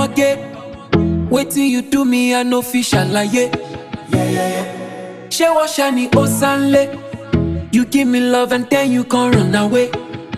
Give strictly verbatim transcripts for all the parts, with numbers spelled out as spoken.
get. Wait till you do me, I no fish alaye. She was shiny osanle. You give me love and then you can't run away.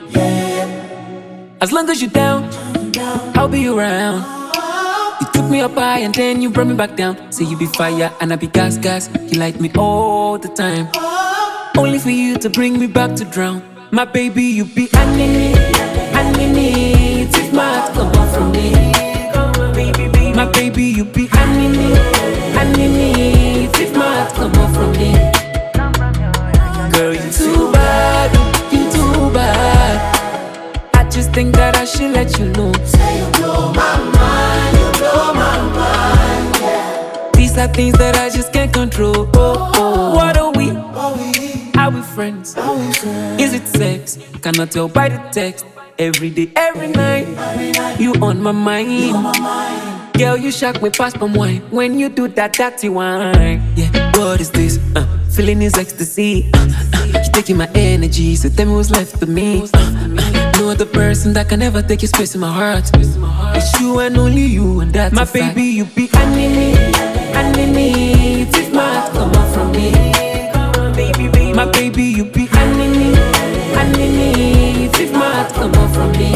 As long as you're down, I'll be around. You took me up high and then you brought me back down. Say you be fire and I be gas, gas. You like me all the time, only for you to bring me back to drown. My baby, you be anini, anini. If my heart come out from me, my baby, you be anini, anini. If my heart come out from me, girl, you too bad, you too bad. I just think that I should let you know. Say you blow my mind, you blow my mind, yeah. These are things that I just can't control. Oh, oh. What are we? Oh, we, Are we friends? oh, we friends. Is it sex? Cannot tell by the text. Every day, every night, Every night, you on my mind. on my mind. Girl, you shock me past my wine when you do that dirty wine. Yeah, what is this? Uh, feeling is ecstasy. Uh, uh, you taking my energy, so tell me what's left of me. Uh, uh, no other person that can ever take your space in my heart. It's you and only you, and that's my baby. You be anini, anini. If my heart come out from me, my baby, you be anini, anini. If my heart come out from me.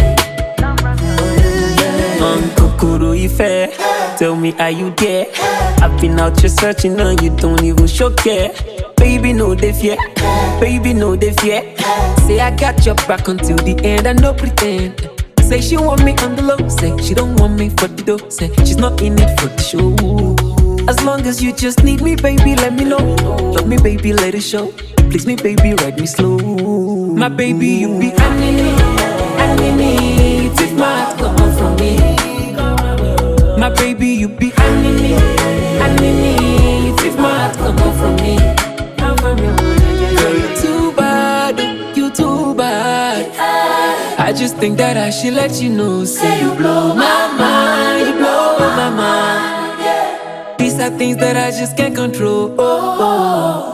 Um, Kokoro Ife, tell me are you there? I've been out here searching and you don't even show care. Baby, no they fear, baby, no they fear. Say I got your back until the end, I no pretend. Say she want me on the low, say she don't want me for the dough. Say she's not in it for the show. As long as you just need me, baby, let me know. Love me, baby, let it show. Please me, baby, ride me slow. My baby, you be anini, anini. If my heart come out from me, my baby, you be anini, anini. If my heart come out from me, girl, you too bad, you too bad. I just think that I should let you know. Say you blow my mind, you blow my mind. These are things that I just can't control. Oh, oh.